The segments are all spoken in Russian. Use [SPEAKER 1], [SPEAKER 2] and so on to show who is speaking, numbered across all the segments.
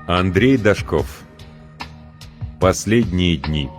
[SPEAKER 1] Андрей Дашков. Последние дни.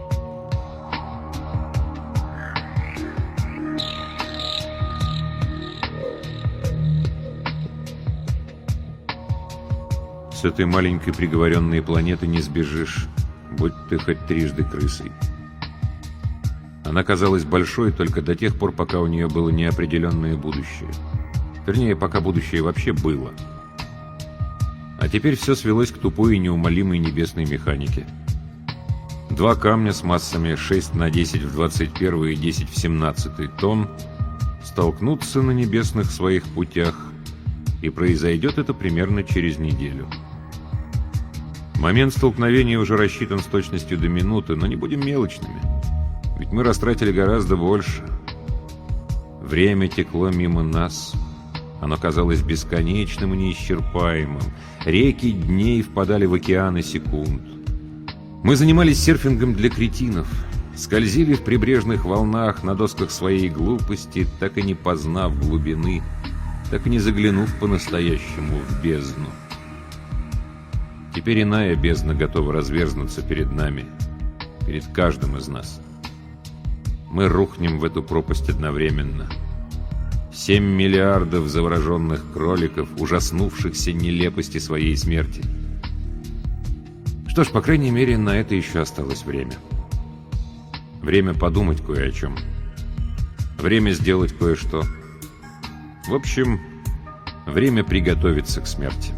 [SPEAKER 1] С этой маленькой приговоренной планеты не сбежишь, будь ты хоть трижды крысой. Она казалась большой только до тех пор, пока у нее было неопределенное будущее. Вернее, пока будущее вообще было. А теперь все свелось к тупой и неумолимой небесной механике. Два камня с массами 6 на 10 в 21 и 10 в 17 тонн столкнутся на небесных своих путях, и произойдет это примерно через неделю. Момент столкновения уже рассчитан с точностью до минуты, но не будем мелочными, ведь мы растратили гораздо больше. Время текло мимо нас. Оно казалось бесконечным и неисчерпаемым. Реки дней впадали в океаны секунд. Мы занимались серфингом для кретинов, скользили в прибрежных волнах на досках своей глупости, так и не познав глубины, так и не заглянув по-настоящему в бездну. Теперь иная бездна готова разверзнуться перед нами, перед каждым из нас. Мы рухнем в эту пропасть одновременно. 7 миллиардов завороженных кроликов, ужаснувшихся нелепости своей смерти. Что ж, по крайней мере, на это еще осталось время. Время подумать кое о чем. Время сделать кое-что. В общем, время приготовиться к смерти.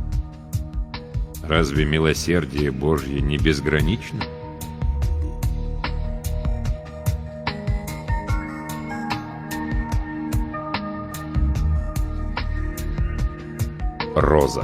[SPEAKER 1] Разве милосердие Божье не безгранично? Роза.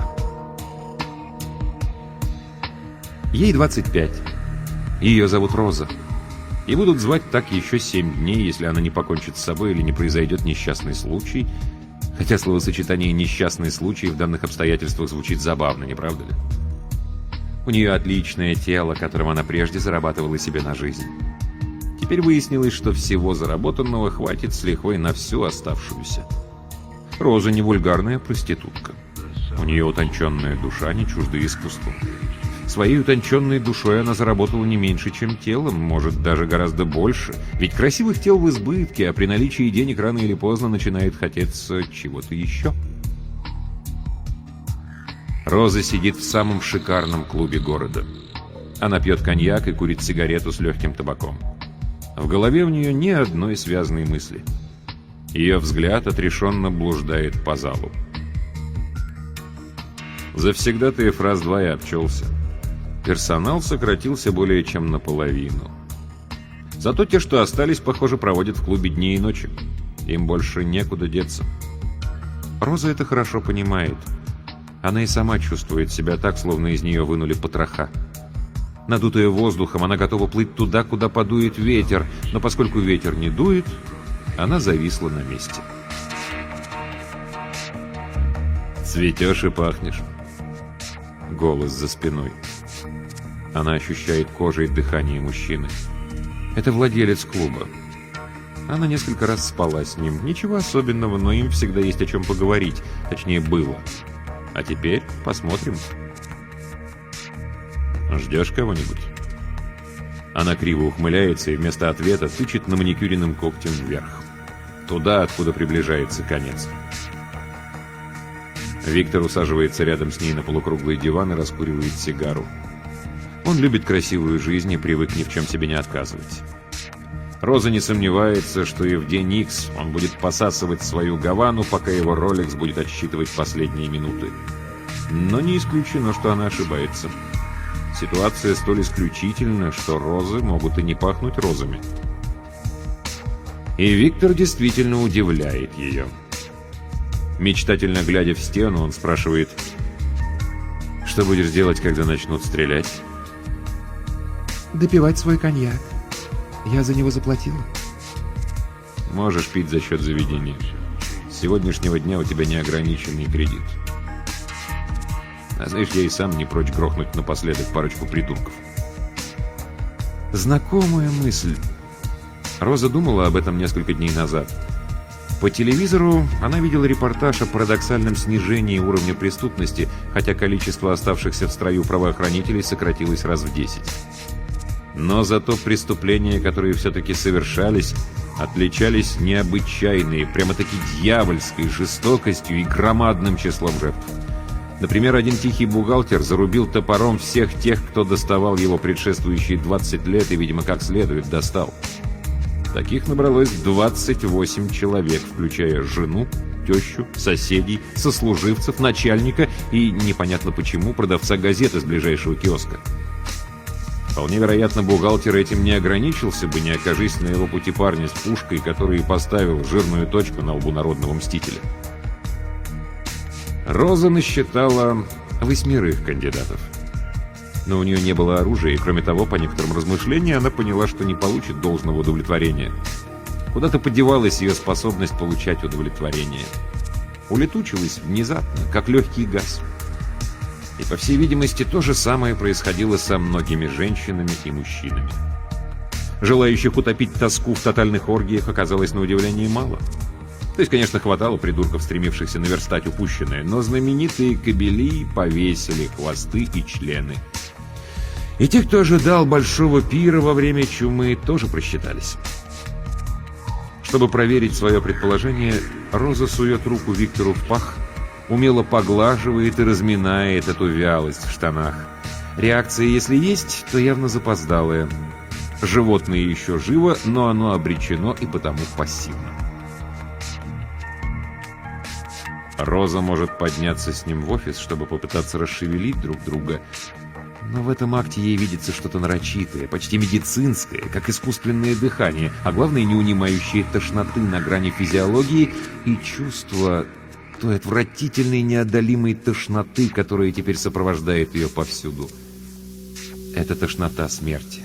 [SPEAKER 1] Ей 25. Ее зовут Роза. И будут звать так еще 7 дней, если она не покончит с собой или не произойдет несчастный случай. Хотя словосочетание «несчастный случай» в данных обстоятельствах звучит забавно, не правда ли? У нее отличное тело, которым она прежде зарабатывала себе на жизнь. Теперь выяснилось, что всего заработанного хватит с лихвой на всю оставшуюся. Роза не вульгарная проститутка. У нее утонченная душа, не чужда искусству. Своей утонченной душой она заработала не меньше, чем телом, может, даже гораздо больше. Ведь красивых тел в избытке, а при наличии денег рано или поздно начинает хотеться чего-то еще. Роза сидит в самом шикарном клубе города. Она пьет коньяк и курит сигарету с легким табаком. В голове у нее ни одной связанной мысли. Ее взгляд отрешенно блуждает по залу. Завсегдатаев раз-два и обчелся. Персонал сократился более чем наполовину. Зато те, что остались, похоже, проводят в клубе дни и ночи. Им больше некуда деться. Роза это хорошо понимает. Она и сама чувствует себя так, словно из нее вынули потроха. Надутая воздухом, она готова плыть туда, куда подует ветер, но поскольку ветер не дует, она зависла на месте. «Цветешь и пахнешь». Голос за спиной. Она ощущает кожей дыхание мужчины. Это владелец клуба. Она несколько раз спала с ним. Ничего особенного, но им всегда есть о чем поговорить. Точнее, было. А теперь посмотрим. Ждешь кого-нибудь? Она криво ухмыляется и вместо ответа тычет на маникюренным когтем вверх. Туда, откуда приближается конец. Виктор усаживается рядом с ней на полукруглый диван и раскуривает сигару. Он любит красивую жизнь и привык ни в чем себе не отказывать. Роза не сомневается, что и в день Икс он будет посасывать свою гавану, пока его Ролекс будет отсчитывать последние минуты. Но не исключено, что она ошибается. Ситуация столь исключительна, что розы могут и не пахнуть розами. И Виктор действительно удивляет ее. Мечтательно глядя в стену, он спрашивает: «Что будешь делать, когда начнут стрелять?»
[SPEAKER 2] «Допивать свой коньяк. Я за него заплатила».
[SPEAKER 1] «Можешь пить за счет заведения. С сегодняшнего дня у тебя неограниченный кредит. А знаешь, я и сам не прочь грохнуть напоследок парочку придурков». Знакомая мысль. Роза думала об этом несколько дней назад. По телевизору она видела репортаж о парадоксальном снижении уровня преступности, хотя количество оставшихся в строю правоохранителей сократилось раз в 10. Но зато преступления, которые все-таки совершались, отличались необычайной, прямо-таки дьявольской жестокостью и громадным числом жертв. Например, один тихий бухгалтер зарубил топором всех тех, кто доставал его предшествующие 20 лет и, видимо, как следует достал. Таких набралось 28 человек, включая жену, тещу, соседей, сослуживцев, начальника и, непонятно почему, продавца газеты с ближайшего киоска. Вполне вероятно, бухгалтер этим не ограничился бы, не окажись на его пути парня с пушкой, который и поставил жирную точку на лбу народного мстителя. Роза насчитала 8 кандидатов. Но у нее не было оружия, и, кроме того, по некоторым размышлениям, она поняла, что не получит должного удовлетворения. Куда-то подевалась ее способность получать удовлетворение. Улетучилась внезапно, как легкий газ. И, по всей видимости, то же самое происходило со многими женщинами и мужчинами. Желающих утопить тоску в тотальных оргиях оказалось на удивление мало. То есть, конечно, хватало придурков, стремившихся наверстать упущенное, но знаменитые кобели повесили хвосты и члены. И те, кто ожидал большого пира во время чумы, тоже просчитались. Чтобы проверить свое предположение, Роза сует руку Виктору в пах, умело поглаживает и разминает эту вялость в штанах. Реакция, если есть, то явно запоздалая. Животное еще живо, но оно обречено и потому пассивно. Роза может подняться с ним в офис, чтобы попытаться расшевелить друг друга, но в этом акте ей видится что-то нарочитое, почти медицинское, как искусственное дыхание, а главное, не унимающее тошноты на грани физиологии и чувство той отвратительной неодолимой тошноты, которая теперь сопровождает ее повсюду. Это тошнота смерти.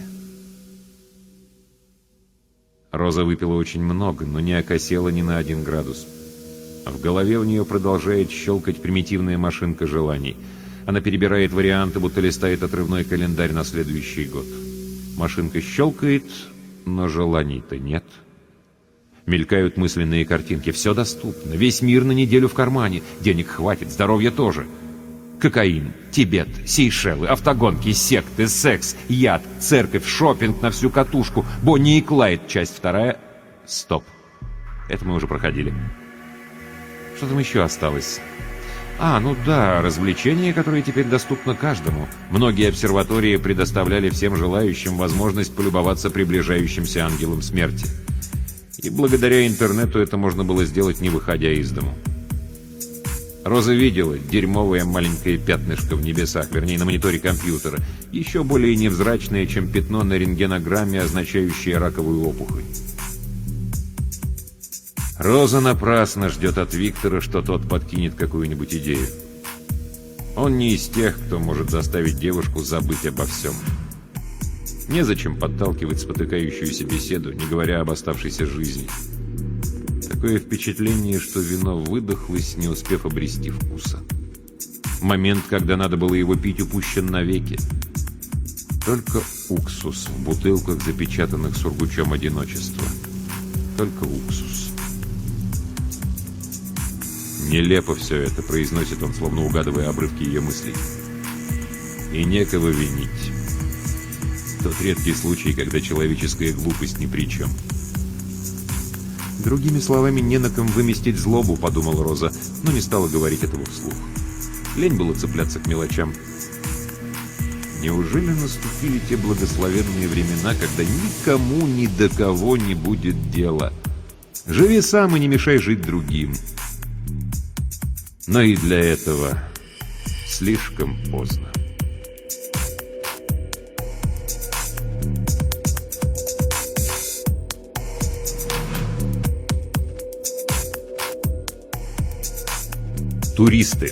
[SPEAKER 1] Роза выпила очень много, но не окосела ни на 1 градус. В голове у нее продолжает щелкать примитивная машинка желаний. Она перебирает варианты, будто листает отрывной календарь на следующий год. Машинка щелкает, но желаний-то нет. Мелькают мысленные картинки. Все доступно. Весь мир на неделю в кармане. Денег хватит, здоровья тоже. Кокаин, Тибет, Сейшелы, автогонки, секты, секс, яд, церковь, шопинг на всю катушку, Бонни и Клайд, часть 2. Стоп. Это мы уже проходили. Что там еще осталось? Ну да, развлечение, которое теперь доступно каждому. Многие обсерватории предоставляли всем желающим возможность полюбоваться приближающимся ангелом смерти. И благодаря интернету это можно было сделать, не выходя из дому. Роза видела дерьмовое маленькое пятнышко в небесах, вернее, на мониторе компьютера, еще более невзрачное, чем пятно на рентгенограмме, означающее раковую опухоль. Роза напрасно ждет от Виктора, что тот подкинет какую-нибудь идею. Он не из тех, кто может заставить девушку забыть обо всем. Незачем подталкивать спотыкающуюся беседу, не говоря об оставшейся жизни. Такое впечатление, что вино выдохлось, не успев обрести вкуса. Момент, когда надо было его пить, упущен навеки. Только уксус в бутылках, запечатанных сургучом одиночества. Только уксус. «Нелепо все это», — произносит он, словно угадывая обрывки ее мыслей. «И некого винить. Тот редкий случай, когда человеческая глупость ни при чем». «Другими словами, не на ком выместить злобу», — подумала Роза, но не стала говорить этого вслух. Лень было цепляться к мелочам. Неужели наступили те благословенные времена, когда никому ни до кого не будет дела? Живи сам и не мешай жить другим. Но и для этого слишком поздно. Туристы.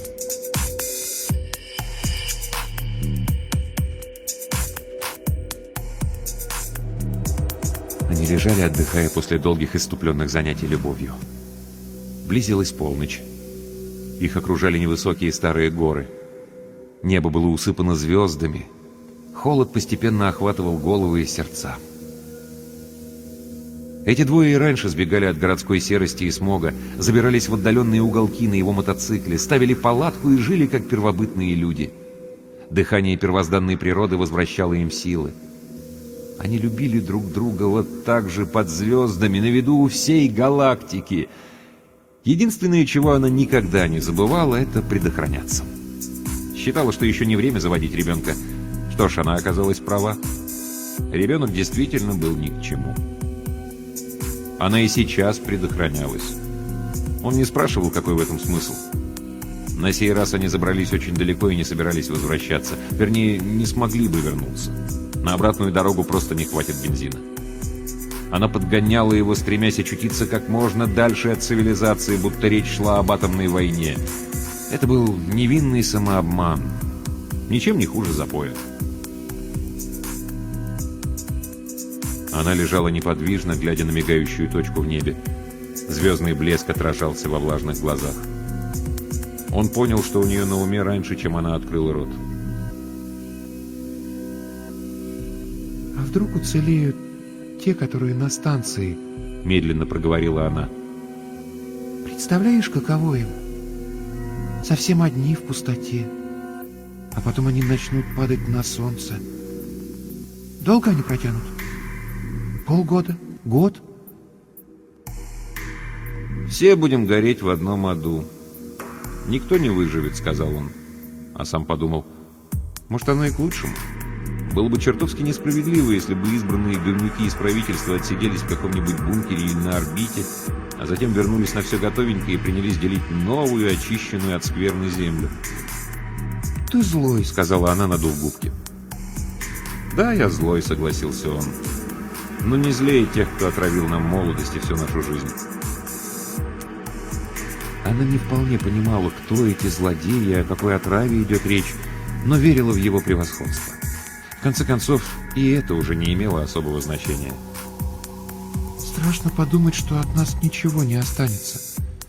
[SPEAKER 1] Они лежали, отдыхая после долгих иступленных занятий любовью. Близилась полночь. Их окружали невысокие старые горы. Небо было усыпано звездами. Холод постепенно охватывал головы и сердца. Эти двое и раньше сбегали от городской серости и смога, забирались в отдаленные уголки на его мотоцикле, ставили палатку и жили как первобытные люди. Дыхание первозданной природы возвращало им силы. Они любили друг друга вот так же под звездами, на виду у всей галактики. Единственное, чего она никогда не забывала, это предохраняться. Считала, что еще не время заводить ребенка. Что ж, она оказалась права. Ребенок действительно был ни к чему. Она и сейчас предохранялась. Он не спрашивал, какой в этом смысл. На сей раз они забрались очень далеко и не собирались возвращаться. Вернее, не смогли бы вернуться. На обратную дорогу просто не хватит бензина. Она подгоняла его, стремясь очутиться как можно дальше от цивилизации, будто речь шла об атомной войне. Это был невинный самообман. Ничем не хуже запоя. Она лежала неподвижно, глядя на мигающую точку в небе. Звездный блеск отражался во влажных глазах. Он понял, что у нее на уме раньше, чем она открыла рот.
[SPEAKER 2] А вдруг уцелеют те, которые на станции?
[SPEAKER 1] Медленно проговорила она.
[SPEAKER 2] Представляешь, каково им? Совсем одни в пустоте. А потом они начнут падать на солнце. Долго они протянут? Полгода? Год?
[SPEAKER 1] «Все будем гореть в одном аду. Никто не выживет», — сказал он. А сам подумал, может, оно и к лучшему. Было бы чертовски несправедливо, если бы избранные говнюки из правительства отсиделись в каком-нибудь бункере или на орбите, а затем вернулись на все готовенькое и принялись делить новую, очищенную от скверны землю.
[SPEAKER 2] Ты злой,
[SPEAKER 1] — сказала она, надув губки. «Да, я злой», — согласился он. «Но не злее тех, кто отравил нам молодость и всю нашу жизнь». Она не вполне понимала, кто эти злодеи, о какой отраве идет речь, но верила в его превосходство. В конце концов, и это уже не имело особого значения.
[SPEAKER 2] Страшно подумать, что от нас ничего не останется.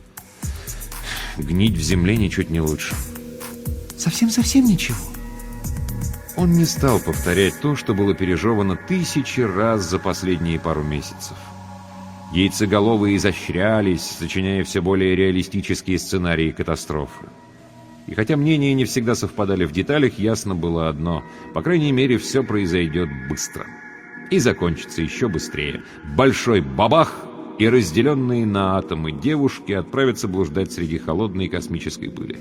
[SPEAKER 1] Гнить в земле ничуть не лучше.
[SPEAKER 2] Совсем-совсем ничего.
[SPEAKER 1] Он не стал повторять то, что было пережевано тысячи раз за последние пару месяцев. Яйцеголовые изощрялись, сочиняя все более реалистические сценарии катастрофы. И хотя мнения не всегда совпадали в деталях, ясно было одно. По крайней мере, все произойдет быстро. И закончится еще быстрее. Большой бабах, и разделенные на атомы девушки отправятся блуждать среди холодной космической пыли.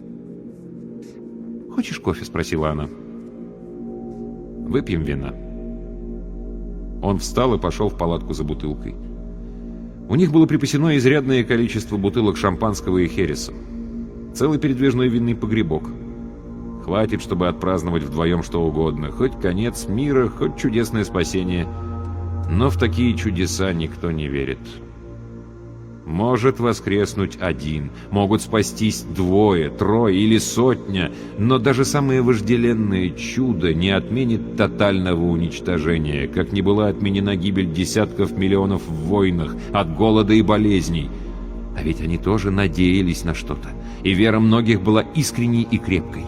[SPEAKER 1] «Хочешь кофе?» — спросила она. «Выпьем вина». Он встал и пошел в палатку за бутылкой. У них было припасено изрядное количество бутылок шампанского и хереса. Целый передвижной винный погребок. Хватит, чтобы отпраздновать вдвоем что угодно. Хоть конец мира, хоть чудесное спасение. Но в такие чудеса никто не верит. Может воскреснуть один, могут спастись двое, трое или сотня, но даже самое вожделенное чудо не отменит тотального уничтожения, как не была отменена гибель десятков миллионов в войнах от голода и болезней. А ведь они тоже надеялись на что-то, и вера многих была искренней и крепкой.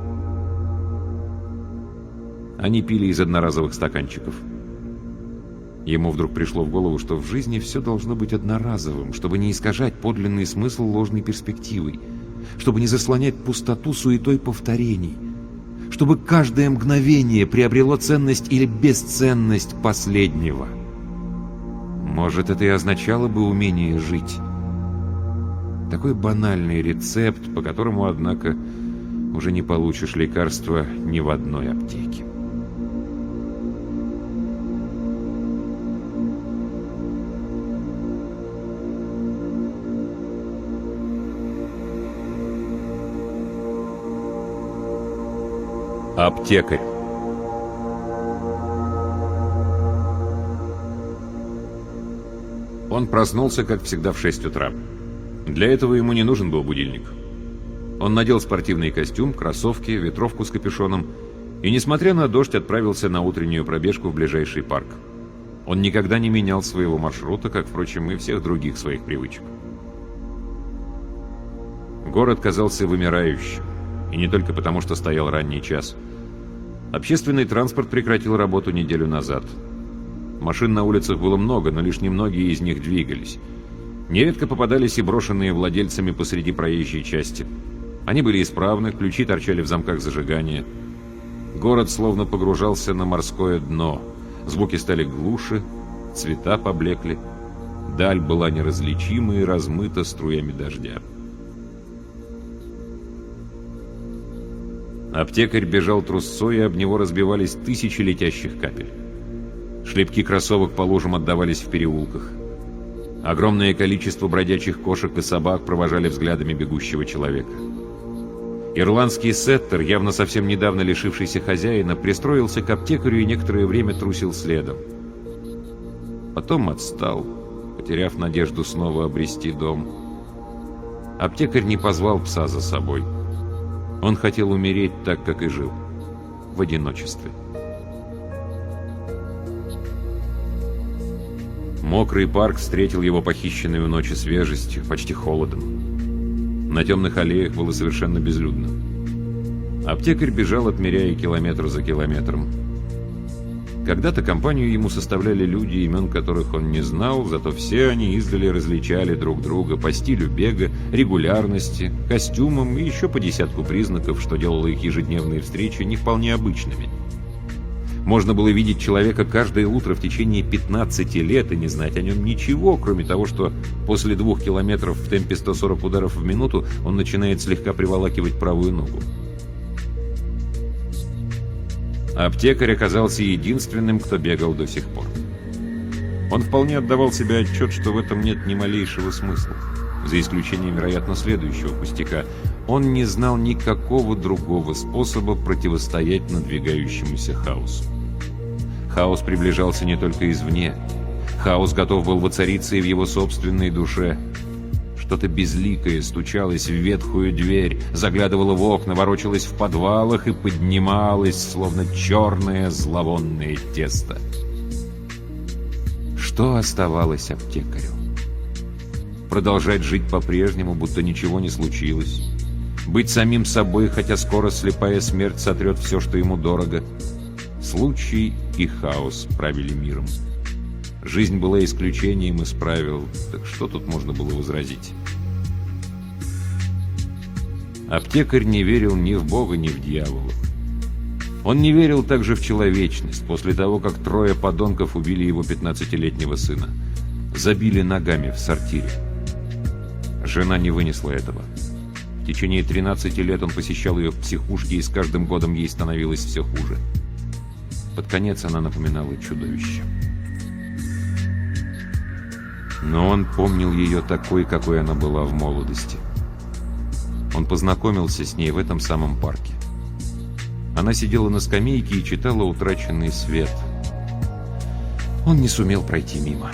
[SPEAKER 1] Они пили из одноразовых стаканчиков. Ему вдруг пришло в голову, что в жизни все должно быть одноразовым, чтобы не искажать подлинный смысл ложной перспективой, чтобы не заслонять пустоту суетой повторений, чтобы каждое мгновение приобрело ценность или бесценность последнего. Может, это и означало бы умение жить. Такой банальный рецепт, по которому, однако, уже не получишь лекарства ни в одной аптеке. Аптекарь. Он проснулся, как всегда, в 6 утра. Для этого ему не нужен был будильник. Он надел спортивный костюм, кроссовки, ветровку с капюшоном и, несмотря на дождь, отправился на утреннюю пробежку в ближайший парк. Он никогда не менял своего маршрута, как, впрочем, и всех других своих привычек. Город казался вымирающим, и не только потому, что стоял ранний час. Общественный транспорт прекратил работу неделю назад. Машин на улицах было много, но лишь немногие из них двигались. Нередко попадались и брошенные владельцами посреди проезжей части. Они были исправны, ключи торчали в замках зажигания. Город словно погружался на морское дно. Звуки стали глуше, цвета поблекли. Даль была неразличима и размыта струями дождя. Аптекарь бежал трусцой, и об него разбивались тысячи летящих капель. Шлепки кроссовок по лужам отдавались в переулках. Огромное количество бродячих кошек и собак провожали взглядами бегущего человека. Ирландский сеттер, явно совсем недавно лишившийся хозяина, пристроился к аптекарю и некоторое время трусил следом. Потом отстал, потеряв надежду снова обрести дом. Аптекарь не позвал пса за собой. Он хотел умереть так, как и жил, в одиночестве. Мокрый парк встретил его похищенной у ночи свежестью, почти холодом. На темных аллеях было совершенно безлюдно. Аптекарь бежал, отмеряя километр за километром. Когда-то компанию ему составляли люди, имен которых он не знал, зато все они издали различали друг друга по стилю бега, регулярности, костюмам и еще по десятку признаков, что делало их ежедневные встречи не вполне обычными. Можно было видеть человека каждое утро в течение 15 лет и не знать о нем ничего, кроме того, что после 2 километров в темпе 140 ударов в минуту он начинает слегка приволакивать правую ногу. Аптекарь оказался единственным, кто бегал до сих пор. Он вполне отдавал себе отчет, что в этом нет ни малейшего смысла, за исключением, вероятно, следующего пустяка. Он не знал никакого другого способа противостоять надвигающемуся хаосу. Хаос приближался не только извне. Хаос готов был воцариться и в его собственной душе. Что-то безликое стучалось в ветхую дверь, заглядывало в окна, ворочалось в подвалах и поднималось, словно черное зловонное тесто. Что оставалось аптекарю? Продолжать жить по-прежнему, будто ничего не случилось. Быть самим собой, хотя скоро слепая смерть сотрет все, что ему дорого. Случай и хаос правили миром. Жизнь была исключением из правил, так что тут можно было возразить? Аптекарь не верил ни в Бога, ни в дьявола. Он не верил также в человечность, после того, как 3 подонков убили его 15-летнего сына. Забили ногами в сортире. Жена не вынесла этого. В течение 13 лет он посещал ее в психушке, и с каждым годом ей становилось все хуже. Под конец она напоминала чудовище. Но он помнил ее такой, какой она была в молодости. Он познакомился с ней в этом самом парке. Она сидела на скамейке и читала «Утраченный свет». Он не сумел пройти мимо.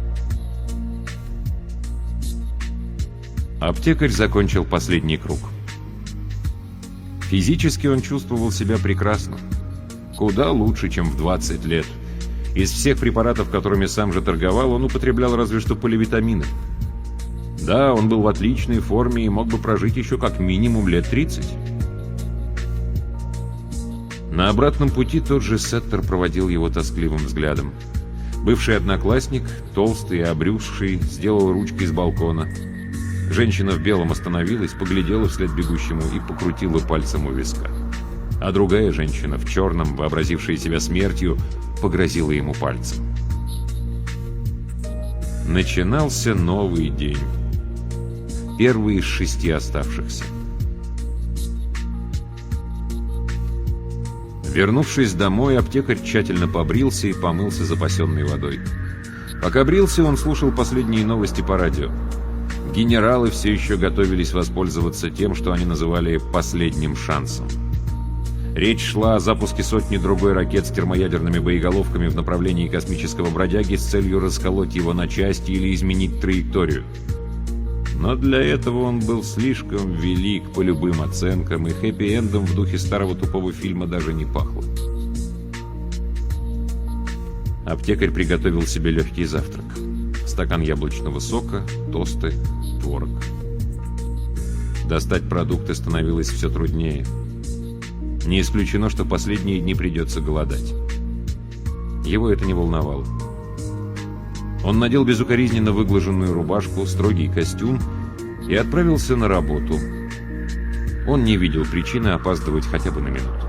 [SPEAKER 1] Аптекарь закончил последний круг. Физически он чувствовал себя прекрасно. Куда лучше, чем в 20 лет. Из всех препаратов, которыми сам же торговал, он употреблял разве что поливитамины. Да, он был в отличной форме и мог бы прожить еще как минимум лет 30. На обратном пути тот же сеттер проводил его тоскливым взглядом. Бывший одноклассник, толстый и обрюзгший, сделал ручкой с балкона. Женщина в белом остановилась, поглядела вслед бегущему и покрутила пальцем у виска. А другая женщина в черном, вообразившая себя смертью, погрозила ему пальцем. Начинался новый день. Первый из 6 оставшихся. Вернувшись домой, аптекарь тщательно побрился и помылся запасенной водой. Пока брился, он слушал последние новости по радио. Генералы все еще готовились воспользоваться тем, что они называли «последним шансом». Речь шла о запуске сотни другой ракет с термоядерными боеголовками в направлении космического бродяги с целью расколоть его на части или изменить траекторию. Но для этого он был слишком велик по любым оценкам, и хэппи-эндом в духе старого тупого фильма даже не пахло. Аптекарь приготовил себе легкий завтрак. Стакан яблочного сока, тосты, творог. Достать продукты становилось все труднее. Не исключено, что последние дни придется голодать. Его это не волновало. Он надел безукоризненно выглаженную рубашку, строгий костюм и отправился на работу. Он не видел причины опаздывать хотя бы на минуту.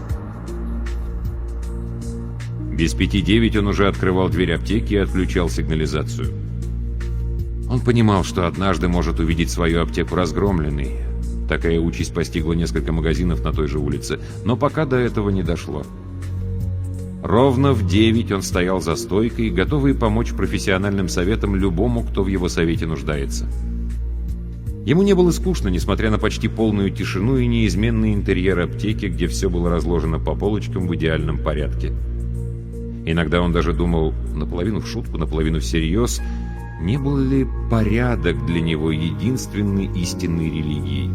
[SPEAKER 1] Без 5:09 он уже открывал дверь аптеки и отключал сигнализацию. Он понимал, что однажды может увидеть свою аптеку разгромленной. Такая участь постигла несколько магазинов на той же улице, но пока до этого не дошло. Ровно в 9 он стоял за стойкой, готовый помочь профессиональным советам любому, кто в его совете нуждается. Ему не было скучно, несмотря на почти полную тишину и неизменный интерьер аптеки, где все было разложено по полочкам в идеальном порядке. Иногда он даже думал, наполовину в шутку, наполовину всерьез, не был ли порядок для него единственной истинной религией.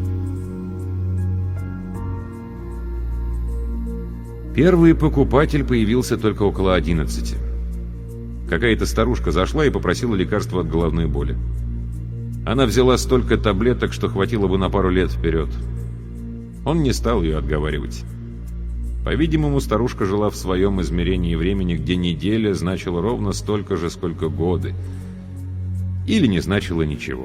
[SPEAKER 1] Первый покупатель появился только около 11. Какая-то старушка зашла и попросила лекарства от головной боли. Она взяла столько таблеток, что хватило бы на пару лет вперед. Он не стал ее отговаривать. По-видимому, старушка жила в своем измерении времени, где неделя значила ровно столько же, сколько годы. Или не значила ничего.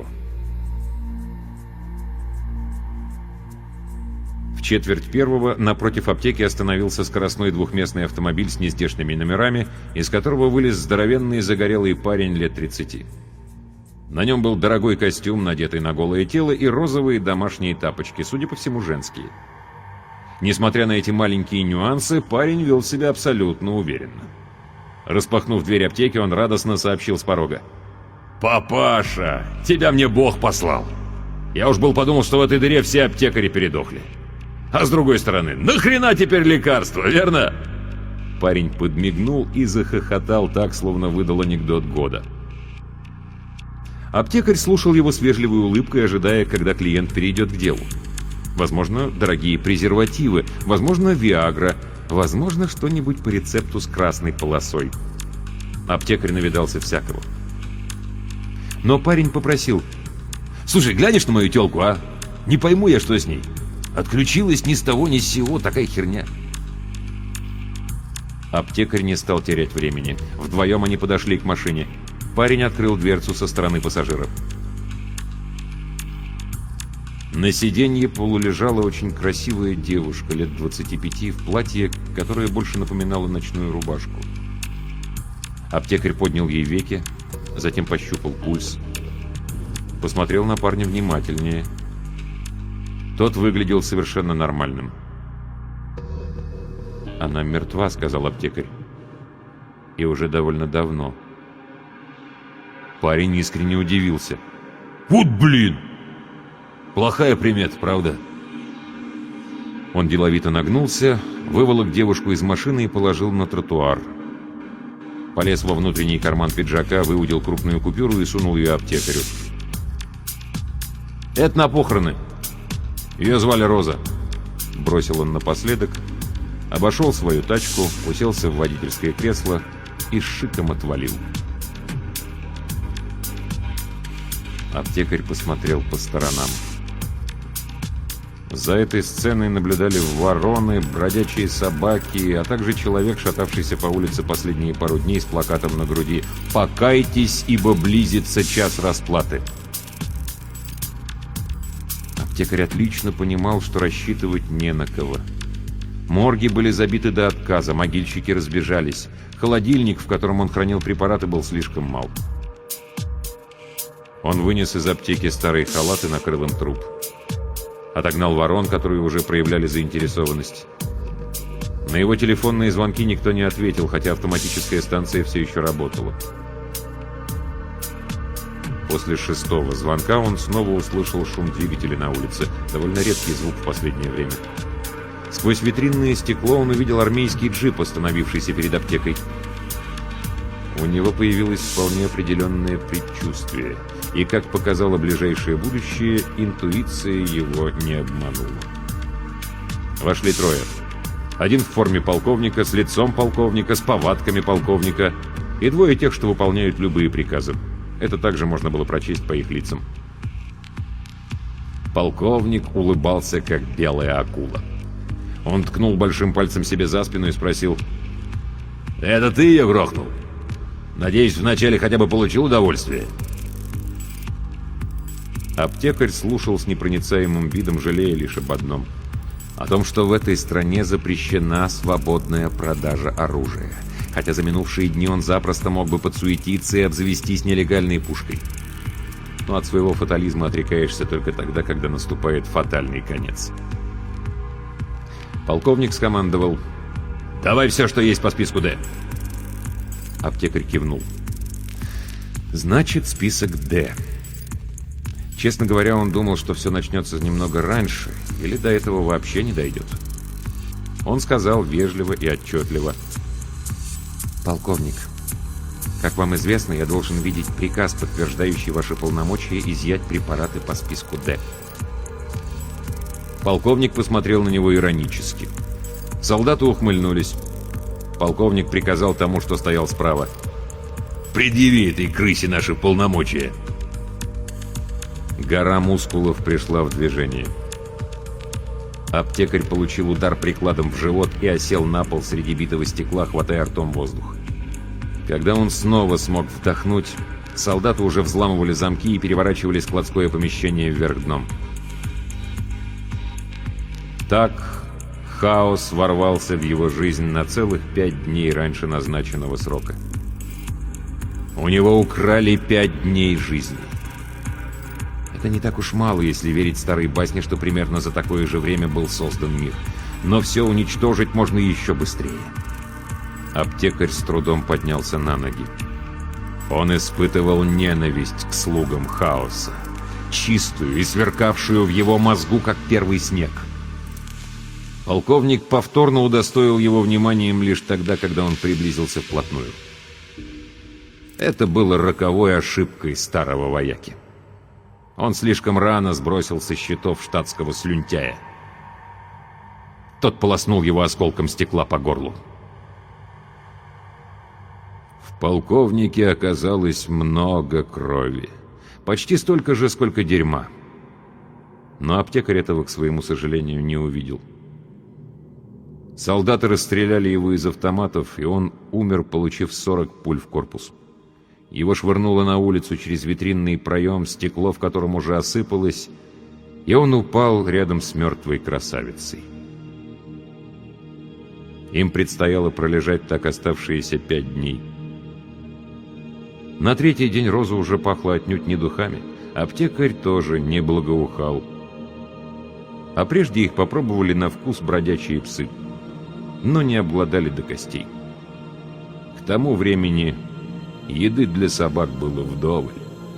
[SPEAKER 1] В 9:45 напротив аптеки остановился скоростной двухместный автомобиль с нездешними номерами, из которого вылез здоровенный загорелый парень лет 30. На нем был дорогой костюм, надетый на голое тело, и розовые домашние тапочки, судя по всему, женские. Несмотря на эти маленькие нюансы, парень вел себя абсолютно уверенно. Распахнув дверь аптеки, он радостно сообщил с порога: «Папаша, тебя мне Бог послал! Я уж был подумал, что в этой дыре все аптекари передохли. А с другой стороны, нахрена теперь лекарства, верно?» Парень подмигнул и захохотал так, словно выдал анекдот года. Аптекарь слушал его с вежливой улыбкой, ожидая, когда клиент перейдет к делу. Возможно, дорогие презервативы, возможно, Виагра, возможно, что-нибудь по рецепту с красной полосой. Аптекарь навидался всякого. Но парень попросил: «Слушай, глянешь на мою тёлку, а? Не пойму я, что с ней. Отключилась ни с того ни с сего, такая херня». Аптекарь не стал терять времени. Вдвоем они подошли к машине. Парень открыл дверцу со стороны пассажиров. На сиденье полулежала очень красивая девушка лет 25 в платье, которое больше напоминало ночную рубашку. Аптекарь поднял ей веки, затем пощупал пульс. Посмотрел на парня внимательнее. Тот выглядел совершенно нормальным. «Она мертва», — сказал аптекарь. «И уже довольно давно». Парень искренне удивился. «Вот блин! Плохая примета, правда?» Он деловито нагнулся, выволок девушку из машины и положил на тротуар. Полез во внутренний карман пиджака, выудил крупную купюру и сунул ее аптекарю. «Это на похороны. Ее звали Роза», — бросил он напоследок, обошел свою тачку, уселся в водительское кресло и с шиком отвалил. Аптекарь посмотрел по сторонам. За этой сценой наблюдали вороны, бродячие собаки, а также человек, шатавшийся по улице последние пару дней с плакатом на груди: «Покайтесь, ибо близится час расплаты». Аптекарь отлично понимал, что рассчитывать не на кого. Морги были забиты до отказа, могильщики разбежались. Холодильник, в котором он хранил препараты, был слишком мал. Он вынес из аптеки старый халат и накрыл им труп. Отогнал ворон, которые уже проявляли заинтересованность. На его телефонные звонки никто не ответил, хотя автоматическая станция все еще работала. После 6-го звонка он снова услышал шум двигателя на улице, довольно редкий звук в последнее время. Сквозь витринное стекло он увидел армейский джип, остановившийся перед аптекой. У него появилось вполне определенное предчувствие, и, как показало ближайшее будущее, интуиция его не обманула. Вошли трое. Один в форме полковника, с лицом полковника, с повадками полковника, и двое тех, что выполняют любые приказы. Это также можно было прочесть по их лицам. Полковник улыбался, как белая акула. Он ткнул большим пальцем себе за спину и спросил: «Это ты ее грохнул?» Надеюсь, вначале хотя бы получил удовольствие?» Аптекарь слушал с непроницаемым видом, жалея лишь об одном. О том, что в этой стране запрещена свободная продажа оружия. Хотя за минувшие дни он запросто мог бы подсуетиться и обзавестись нелегальной пушкой. Но от своего фатализма отрекаешься только тогда, когда наступает фатальный конец. Полковник скомандовал: «Давай все, что есть по списку «Д». Аптекарь кивнул. «Значит, список «Д». Честно говоря, он думал, что все начнется немного раньше, или до этого вообще не дойдет. Он сказал вежливо и отчетливо: «Полковник, как вам известно, я должен видеть приказ, подтверждающий ваши полномочия изъять препараты по списку «Д». Полковник посмотрел на него иронически. Солдаты ухмыльнулись. Полковник приказал тому, что стоял справа: «Предъяви этой крысе наши полномочия». Гора мускулов пришла в движение. Аптекарь получил удар прикладом в живот и осел на пол среди битого стекла, хватая ртом воздух. Когда он снова смог вдохнуть, солдаты уже взламывали замки и переворачивали складское помещение вверх дном. Так хаос ворвался в его жизнь на целых 5 дней раньше назначенного срока. У него украли 5 дней жизни. Это не так уж мало, если верить старой басне, что примерно за такое же время был создан мир. Но все уничтожить можно еще быстрее. Аптекарь с трудом поднялся на ноги. Он испытывал ненависть к слугам хаоса, чистую и сверкавшую в его мозгу, как первый снег. Полковник повторно удостоил его вниманием лишь тогда, когда он приблизился вплотную. Это было роковой ошибкой старого вояки. Он слишком рано сбросил со счетов штатского слюнтяя. Тот полоснул его осколком стекла по горлу. В полковнике оказалось много крови. Почти столько же, сколько дерьма. Но аптекарь этого, к своему сожалению, не увидел. Солдаты расстреляли его из автоматов, и он умер, получив 40 пуль в корпус. Его швырнуло на улицу через витринный проем, стекло в котором уже осыпалось, и он упал рядом с мертвой красавицей. Им предстояло пролежать так оставшиеся 5 дней. На 3-й день Роза уже пахла отнюдь не духами, аптекарь тоже не благоухал. А прежде их попробовали на вкус бродячие псы, но не обглодали до костей. К тому времени еды для собак было вдоволь.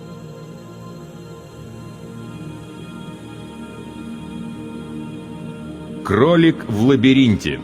[SPEAKER 1] Кролик в лабиринте.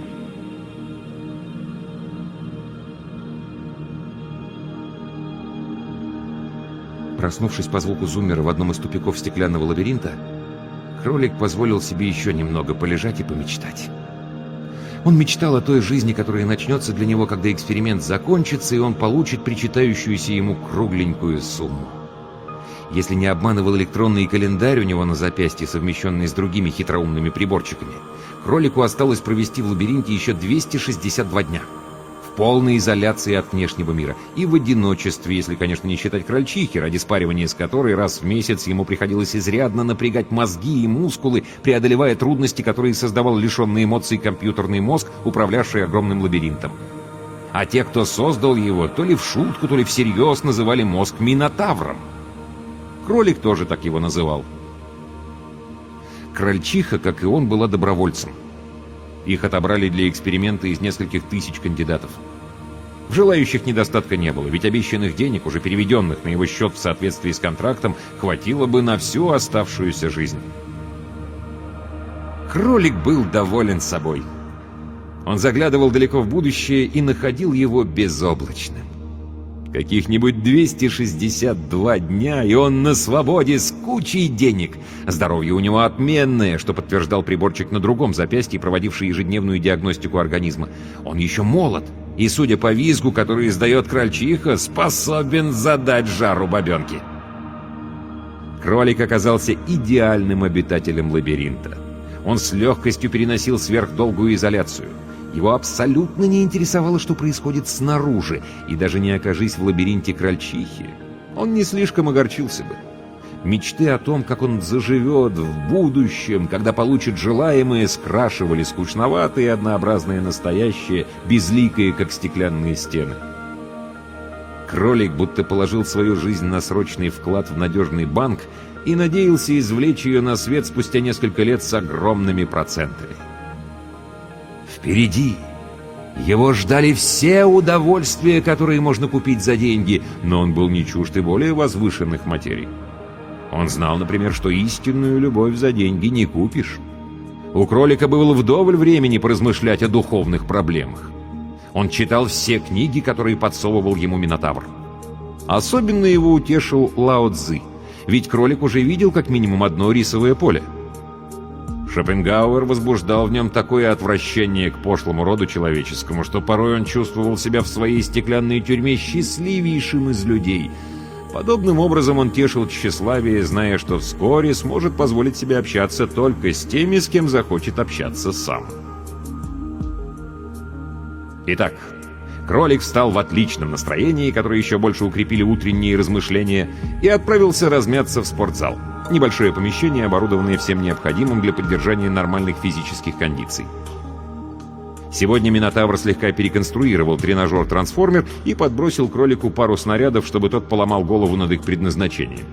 [SPEAKER 1] Проснувшись по звуку зуммера в одном из тупиков стеклянного лабиринта, кролик позволил себе еще немного полежать и помечтать. Он мечтал о той жизни, которая начнется для него, когда эксперимент закончится, и он получит причитающуюся ему кругленькую сумму. Если не обманывал электронный календарь у него на запястье, совмещенный с другими хитроумными приборчиками, кролику осталось провести в лабиринте еще 262 дня. В полной изоляции от внешнего мира. И в одиночестве, если, конечно, не считать крольчихи, ради спаривания с которой раз в месяц ему приходилось изрядно напрягать мозги и мускулы, преодолевая трудности, которые создавал лишенный эмоций компьютерный мозг, управлявший огромным лабиринтом. А те, кто создал его, то ли в шутку, то ли всерьез называли мозг Минотавром. Кролик тоже так его называл. Крольчиха, как и он, была добровольцем. Их отобрали для эксперимента из нескольких тысяч кандидатов. В желающих недостатка не было, ведь обещанных денег, уже переведенных на его счет в соответствии с контрактом, хватило бы на всю оставшуюся жизнь. Кролик был доволен собой. Он заглядывал далеко в будущее и находил его безоблачным. Каких-нибудь 262 дня, и он на свободе с кучей денег. Здоровье у него отменное, что подтверждал приборчик на другом запястье, проводивший ежедневную диагностику организма. Он еще молод, и, судя по визгу, который издает крольчиха, способен задать жару бабенке. Кролик оказался идеальным обитателем лабиринта. Он с легкостью переносил сверхдолгую изоляцию. Его абсолютно не интересовало, что происходит снаружи, и даже не окажись в лабиринте крольчихи, он не слишком огорчился бы. Мечты о том, как он заживет в будущем, когда получит желаемое, скрашивали скучноватые, однообразное настоящее, безликое, как стеклянные стены. Кролик будто положил свою жизнь на срочный вклад в надежный банк и надеялся извлечь ее на свет спустя несколько лет с огромными процентами. Впереди его ждали все удовольствия, которые можно купить за деньги, но он был не чужд и более возвышенных материй. Он знал, например, что истинную любовь за деньги не купишь. У кролика было вдоволь времени поразмышлять о духовных проблемах. Он читал все книги, которые подсовывал ему Минотавр. Особенно его утешил Лао Цзы, ведь кролик уже видел как минимум одно рисовое поле. Шопенгауэр возбуждал в нем такое отвращение к пошлому роду человеческому, что порой он чувствовал себя в своей стеклянной тюрьме счастливейшим из людей. Подобным образом он тешил тщеславие, зная, что вскоре сможет позволить себе общаться только с теми, с кем захочет общаться сам. Итак, кролик встал в отличном настроении, которое еще больше укрепили утренние размышления, и отправился размяться в спортзал. Небольшое помещение, оборудованное всем необходимым для поддержания нормальных физических кондиций. Сегодня Минотавр слегка переконструировал тренажер-трансформер и подбросил кролику пару снарядов, чтобы тот поломал голову над их предназначением.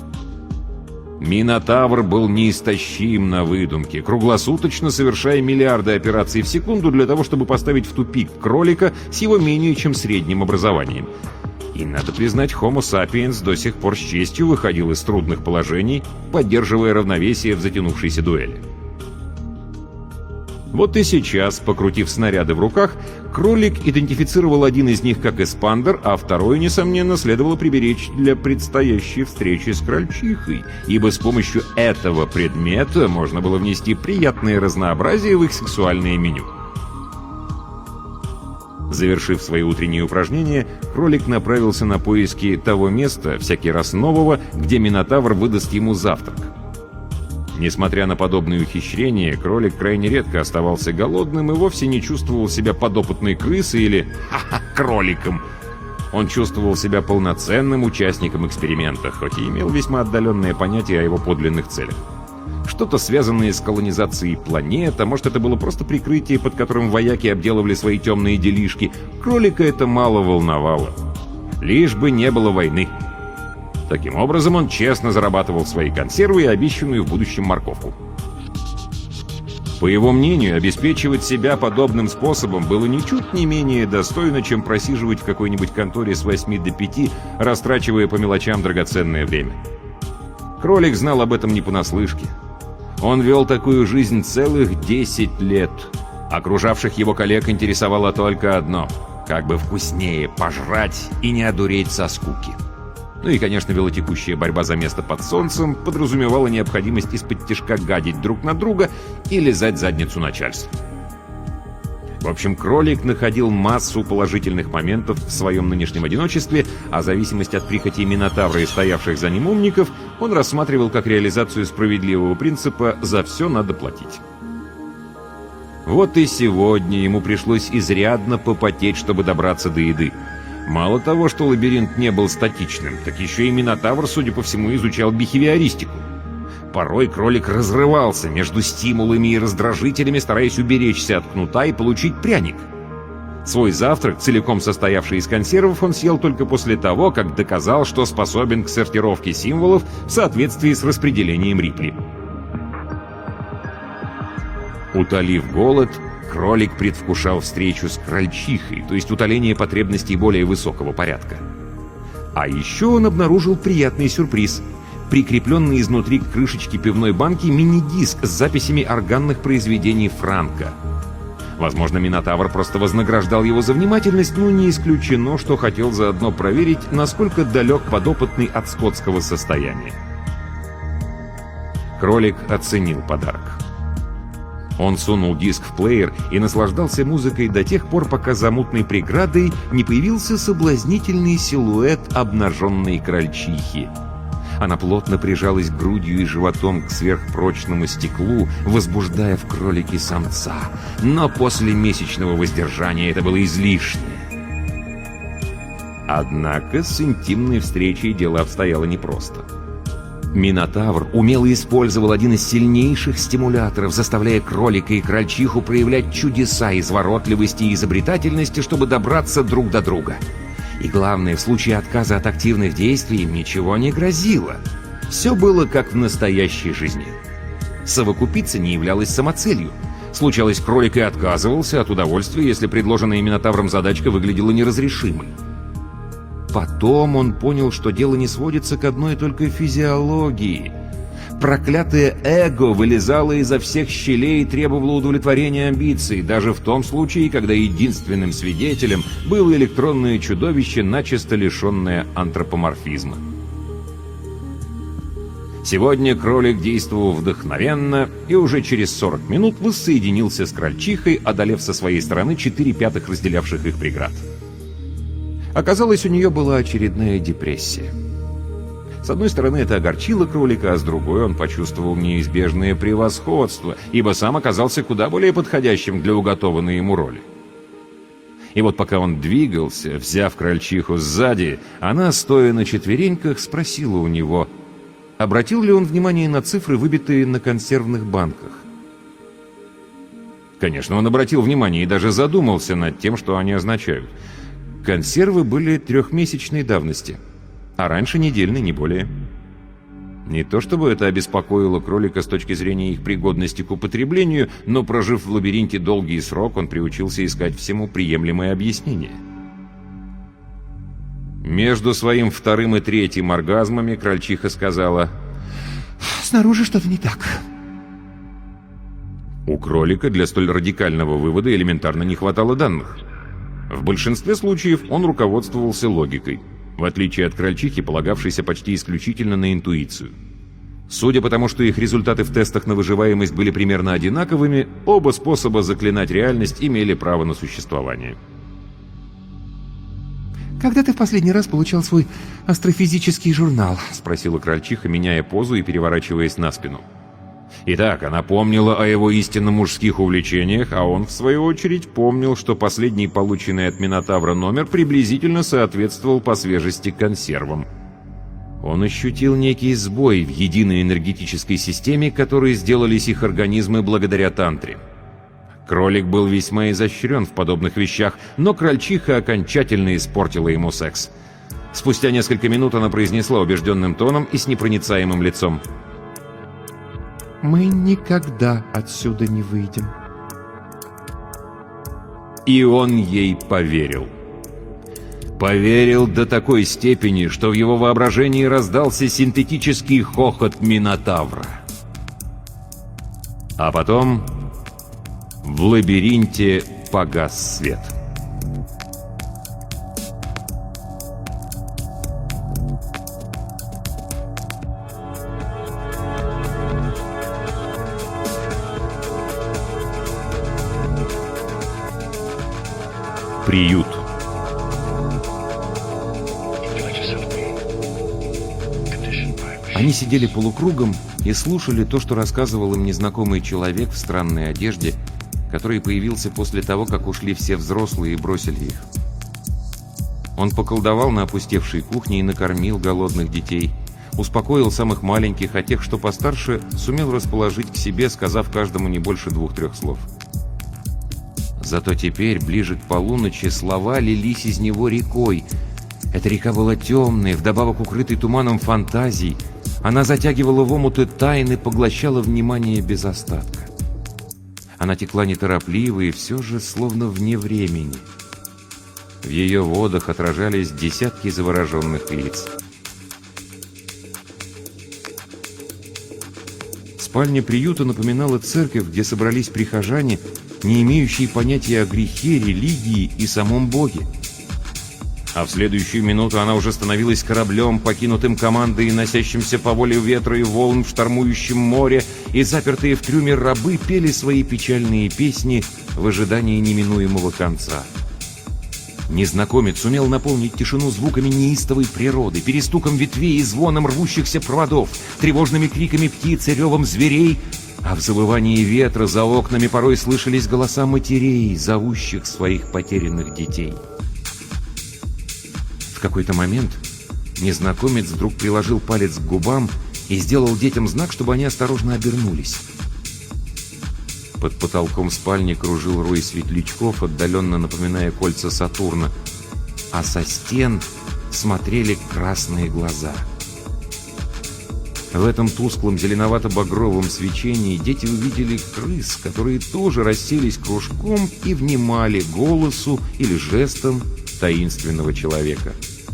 [SPEAKER 1] Минотавр был неистощим на выдумке, круглосуточно совершая миллиарды операций в секунду для того, чтобы поставить в тупик кролика с его менее чем средним образованием. И, надо признать, Homo sapiens до сих пор с честью выходил из трудных положений, поддерживая равновесие в затянувшейся дуэли. Вот и сейчас, покрутив снаряды в руках, кролик идентифицировал один из них как эспандер, а второй, несомненно, следовало приберечь для предстоящей встречи с крольчихой, ибо с помощью этого предмета можно было внести приятное разнообразие в их сексуальное меню. Завершив свои утренние упражнения, кролик направился на поиски того места, всякий раз нового, где Минотавр выдаст ему завтрак. Несмотря на подобные ухищрения, кролик крайне редко оставался голодным и вовсе не чувствовал себя подопытной крысой или кроликом. Он чувствовал себя полноценным участником эксперимента, хоть и имел весьма отдаленное понятие о его подлинных целях. Что-то связанное с колонизацией планет, а может, это было просто прикрытие, под которым вояки обделывали свои темные делишки. Кролика это мало волновало. Лишь бы не было войны. Таким образом, он честно зарабатывал свои консервы и обещанную в будущем морковку. По его мнению, обеспечивать себя подобным способом было ничуть не менее достойно, чем просиживать в какой-нибудь конторе с 8 до 5, растрачивая по мелочам драгоценное время. Кролик знал об этом не понаслышке. Он вел такую жизнь целых 10 лет. Окружавших его коллег интересовало только одно — как бы вкуснее пожрать и не одуреть со скуки. Ну и, конечно, велотекущая борьба за место под солнцем подразумевала необходимость из-под-тишка гадить друг на друга и лизать задницу начальству. В общем, кролик находил массу положительных моментов в своем нынешнем одиночестве, а зависимость от прихоти Минотавра и стоявших за ним умников он рассматривал как реализацию справедливого принципа «за все надо платить». Вот и сегодня ему пришлось изрядно попотеть, чтобы добраться до еды. Мало того, что лабиринт не был статичным, так еще и Минотавр, судя по всему, изучал бихевиористику. Порой кролик разрывался между стимулами и раздражителями, стараясь уберечься от кнута и получить пряник. Свой завтрак, целиком состоявший из консервов, он съел только после того, как доказал, что способен к сортировке символов в соответствии с распределением Рипли. Утолив голод, кролик предвкушал встречу с крольчихой, то есть утоление потребностей более высокого порядка. А еще он обнаружил приятный сюрприз. Прикрепленный изнутри к крышечке пивной банки мини-диск с записями органных произведений Франка. Возможно, Минотавр просто вознаграждал его за внимательность, но не исключено, что хотел заодно проверить, насколько далек подопытный от скотского состояния. Кролик оценил подарок. Он сунул диск в плеер и наслаждался музыкой до тех пор, пока за мутной преградой не появился соблазнительный силуэт обнаженной крольчихи. Она плотно прижалась грудью и животом к сверхпрочному стеклу, возбуждая в кролике самца. Но после месячного воздержания это было излишне. Однако с интимной встречей дело обстояло непросто. Минотавр умело использовал один из сильнейших стимуляторов, заставляя кролика и крольчиху проявлять чудеса изворотливости и изобретательности, чтобы добраться друг до друга. И главное, в случае отказа от активных действий им ничего не грозило. Все было как в настоящей жизни. Совокупиться не являлось самоцелью. Случалось, кролик и отказывался от удовольствия, если предложенная Минотавром задачка выглядела неразрешимой. Потом он понял, что дело не сводится к одной только физиологии. Проклятое эго вылезало изо всех щелей и требовало удовлетворения амбиций, даже в том случае, когда единственным свидетелем было электронное чудовище, начисто лишенное антропоморфизма. Сегодня кролик действовал вдохновенно и уже через 40 минут воссоединился с крольчихой, одолев со своей стороны 4/5 разделявших их преград. Оказалось, у нее была очередная депрессия. С одной стороны, это огорчило кролика, а с другой он почувствовал неизбежное превосходство, ибо сам оказался куда более подходящим для уготованной ему роли. И вот пока он двигался, взяв крольчиху сзади, она, стоя на четвереньках, спросила у него, обратил ли он внимание на цифры, выбитые на консервных банках. Конечно, он обратил внимание и даже задумался над тем, что они означают. Консервы были 3-месячной давности, а раньше недельной, не более. Не то чтобы это обеспокоило кролика с точки зрения их пригодности к употреблению, но, прожив в лабиринте долгий срок, он приучился искать всему приемлемое объяснение. Между своим 2-м и 3-м оргазмами крольчиха сказала:
[SPEAKER 2] «Снаружи что-то не так».
[SPEAKER 1] У кролика для столь радикального вывода элементарно не хватало данных. В большинстве случаев он руководствовался логикой, в отличие от крольчихи, полагавшейся почти исключительно на интуицию. Судя по тому, что их результаты в тестах на выживаемость были примерно одинаковыми, оба способа заклинать реальность имели право на существование.
[SPEAKER 2] «Когда ты в последний раз получал свой астрофизический журнал?»
[SPEAKER 1] — спросила крольчиха, меняя позу и переворачиваясь на спину. Итак, она помнила о его истинно мужских увлечениях, а он, в свою очередь, помнил, что последний полученный от Минотавра номер приблизительно соответствовал по свежести консервам. Он ощутил некий сбой в единой энергетической системе, которые сделались их организмы благодаря тантре. Кролик был весьма изощрен в подобных вещах, но крольчиха окончательно испортила ему секс. Спустя несколько минут она произнесла убежденным тоном и с непроницаемым лицом:
[SPEAKER 2] «Мы никогда отсюда не выйдем».
[SPEAKER 1] И он ей поверил. Поверил до такой степени, что в его воображении раздался синтетический хохот Минотавра. А потом в лабиринте погас свет. Приют. Они сидели полукругом и слушали то, что рассказывал им незнакомый человек в странной одежде, который появился после того, как ушли все взрослые и бросили их. Он поколдовал на опустевшей кухне и накормил голодных детей, успокоил самых маленьких, а тех, что постарше, сумел расположить к себе, сказав каждому не больше 2-3 слов. Зато теперь, ближе к полуночи, слова лились из него рекой. Эта река была темной, вдобавок укрытой туманом фантазий. Она затягивала в омуты тайны, поглощала внимание без остатка. Она текла неторопливо и все же словно вне времени. В ее водах отражались десятки завороженных лиц. Спальня приюта напоминала церковь, где собрались прихожане, не имеющие понятия о грехе, религии и самом Боге. А в следующую минуту она уже становилась кораблем, покинутым командой и носящимся по воле ветра и волн в штормующем море, и запертые в трюме рабы пели свои печальные песни в ожидании неминуемого конца. Незнакомец сумел наполнить тишину звуками неистовой природы, перестуком ветвей и звоном рвущихся проводов, тревожными криками птиц и ревом зверей, а в завывании ветра за окнами порой слышались голоса матерей, зовущих своих потерянных детей. В какой-то момент незнакомец вдруг приложил палец к губам и сделал детям знак, чтобы они осторожно обернулись. Под потолком спальни кружил рой светлячков, отдаленно напоминая кольца Сатурна, а со стен смотрели красные глаза. В этом тусклом зеленовато-багровом свечении дети увидели крыс, которые тоже расселись кружком и внимали голосу или жестам таинственного человека.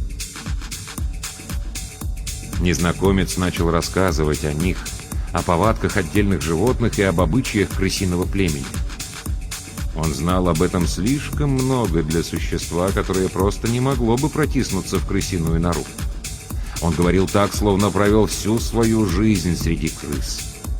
[SPEAKER 1] Незнакомец начал рассказывать о них, о повадках отдельных животных и об обычаях крысиного племени. Он знал об этом слишком много для существа, которое просто не могло бы протиснуться в крысиную нору. Он говорил так, словно провел всю свою жизнь среди крыс.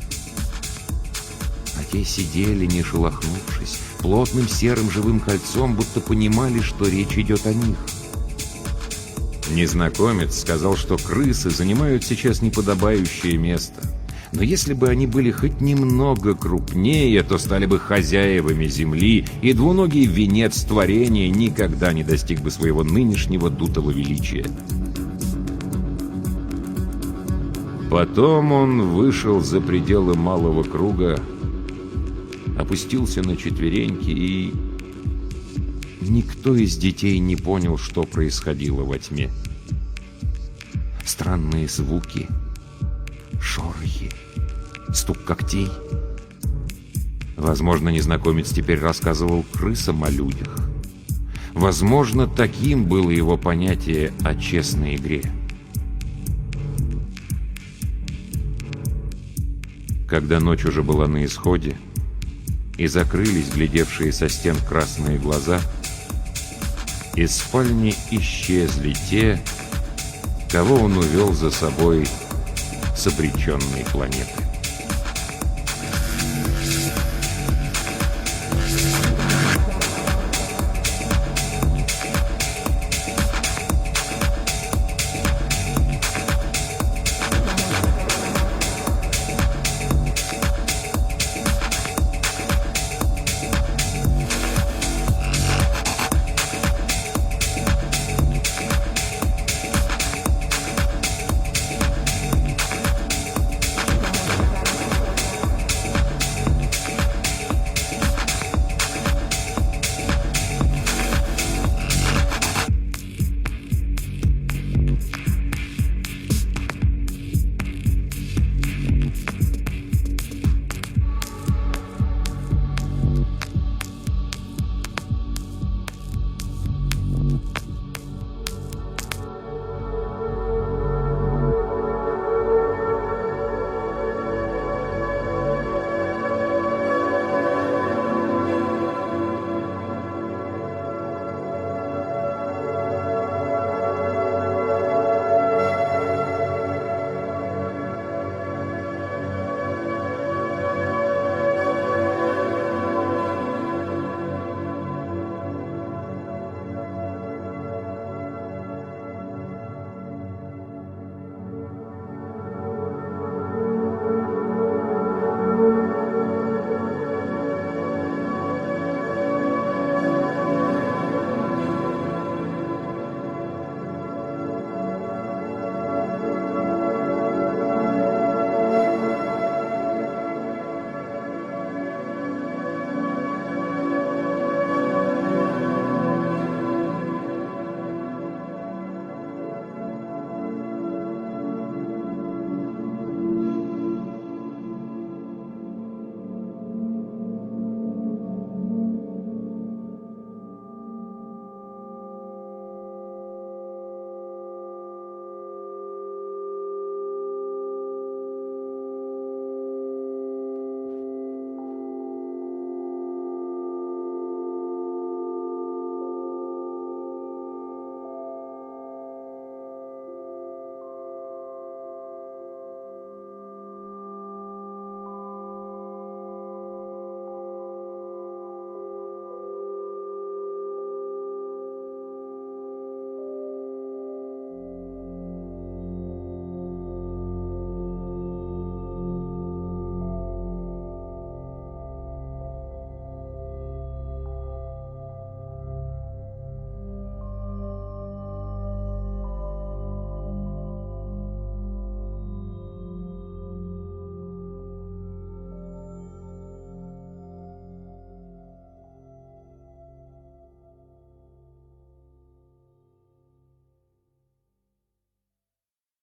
[SPEAKER 1] А те сидели, не шелохнувшись, плотным серым живым кольцом, будто понимали, что речь идет о них. Незнакомец сказал, что крысы занимают сейчас неподобающее место. Но если бы они были хоть немного крупнее, то стали бы хозяевами земли, и двуногий венец творения никогда не достиг бы своего нынешнего дутого величия. Потом он вышел за пределы малого круга, опустился на четвереньки, и никто из детей не понял, что происходило во тьме. Странные звуки, шорохи, стук когтей. Возможно, незнакомец теперь рассказывал крысам о людях. Возможно, таким было его понятие о честной игре. Когда ночь уже была на исходе, и закрылись глядевшие со стен красные глаза, из спальни исчезли те, кого он увел за собой с обреченной планеты.